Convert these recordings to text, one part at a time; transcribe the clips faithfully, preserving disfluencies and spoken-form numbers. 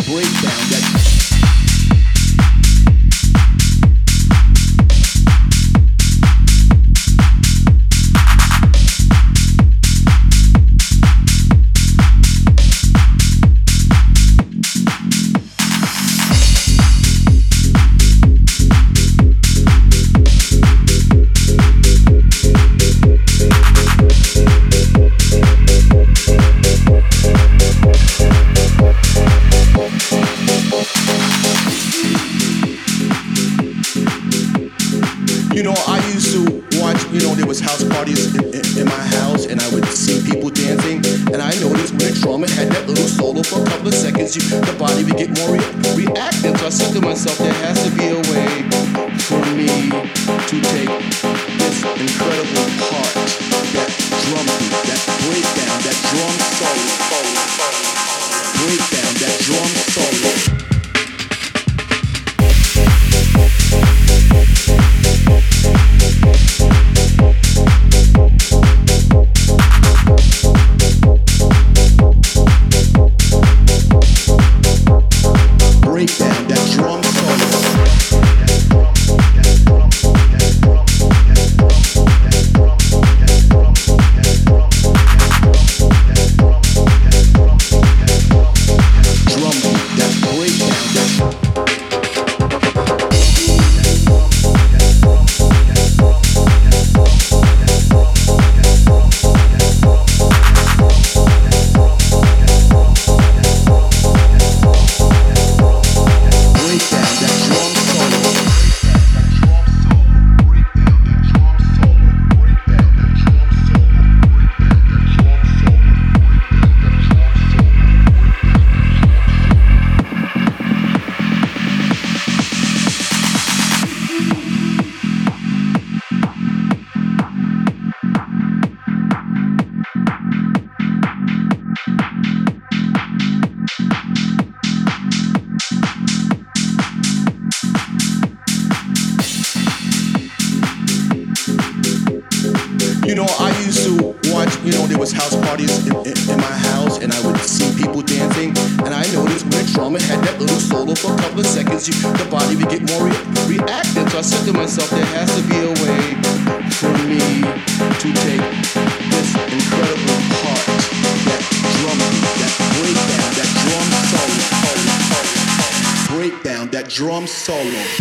breakdown, that You know, I used to watch, you know, there was house parties in, in, in my house, and I would see people dancing, and I noticed when a drummer had that little solo for a couple of seconds, you, the body would get more re- reactive. So I said to myself, there has to be a way for me to take this incredible part, that drum beat, that breakdown, that drum solo, breakdown, that drum solo. Breakdown, that drum You know, I used to watch, you know, there was house parties in, in, in my house, and I would see people dancing, and I noticed when a drummer had that little solo for a couple of seconds, you, the body would get more re- reactive. So I said to myself, there has to be a way for me to take this incredible part, that drum beat, that breakdown, that drum solo, breakdown, that drum solo.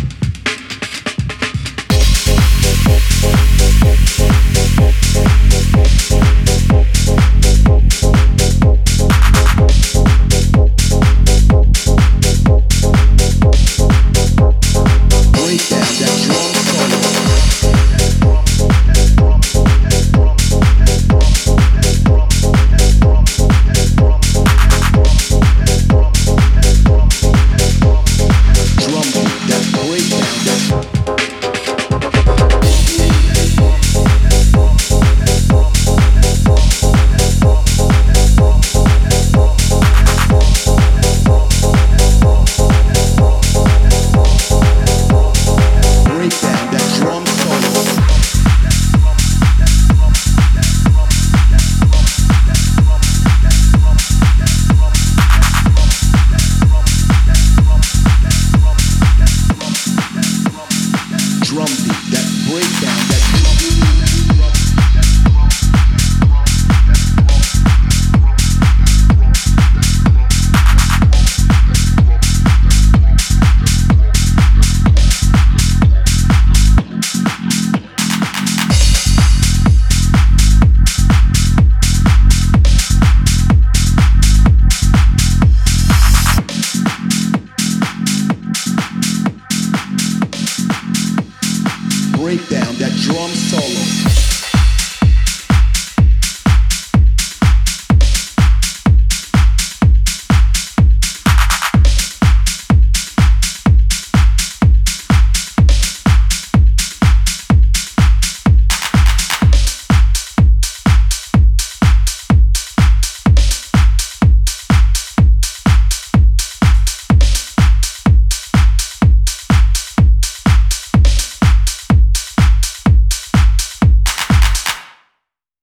Breakdown, that drum solo.